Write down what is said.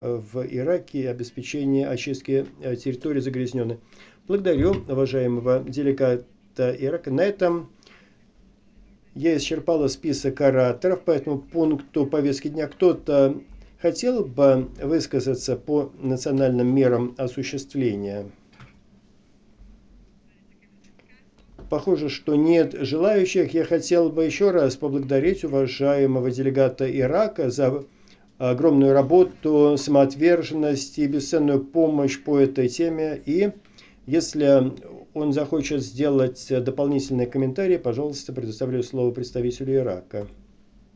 в Ираке и обеспечение очистки территории загрязненной. Благодарю уважаемого делегата Ирака. На этом я исчерпала список ораторов по этому пункту повестки дня. Кто-то хотел бы высказаться по национальным мерам осуществления? Похоже, что нет желающих. Я хотел бы еще раз поблагодарить уважаемого делегата Ирака за огромную работу, самоотверженность и бесценную помощь по этой теме. И если он захочет сделать дополнительные комментарии, пожалуйста, предоставляю слово представителю Ирака.